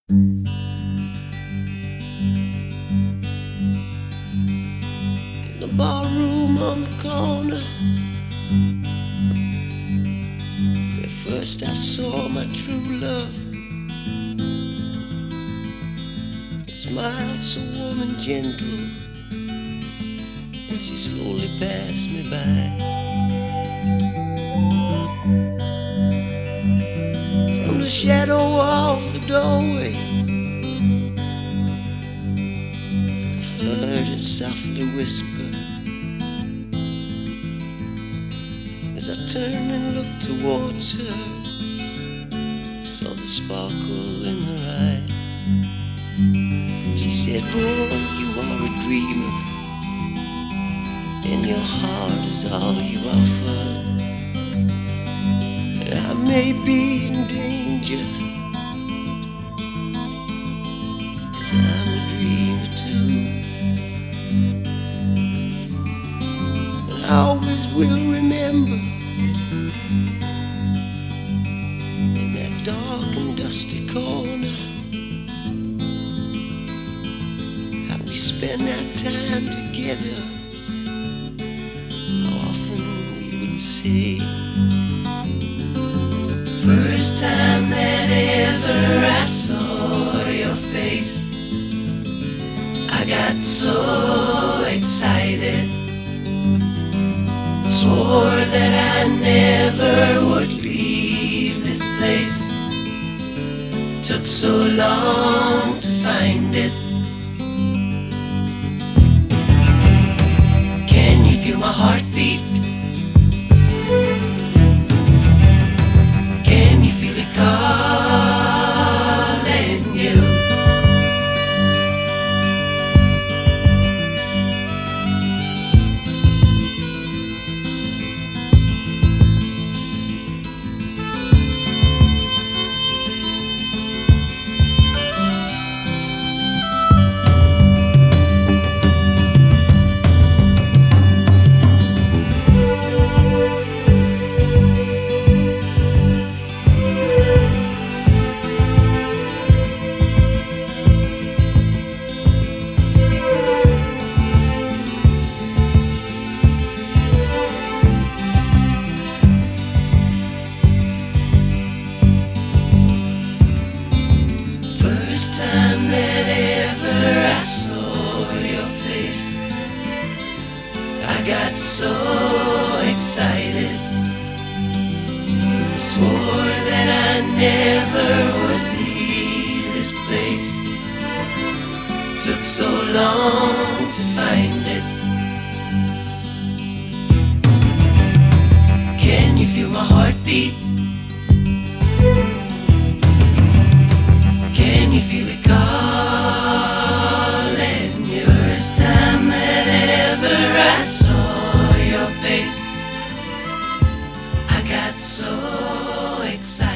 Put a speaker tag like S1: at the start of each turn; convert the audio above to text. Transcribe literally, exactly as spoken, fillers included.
S1: In the barroom on the corner, where first I saw my true love. Her smile so warm and gentle, and she slowly passed me by. From the shadow of the doorway, I heard her softly whisper, as I turned and looked towards her, saw the sparkle in her eye. She said, "Boy, you are a dreamer, and your heart is all you offer. And I may be in danger, 'cause I'm a dreamer too. And I always will remember, in that dark and dusty corner, how we spent our time together. How often we would say, first time that ever I saw your face, I got so excited, swore that I never would leave this place. Took so long to find it. Can you feel my heartbeat? Can you feel it calling you? First time that ever I saw your face, I got so excited, swore that I never would leave this place. Took so long to find it. Can you feel my heartbeat? Can you feel it calling you? First time that ever I saw your face, I got so excited.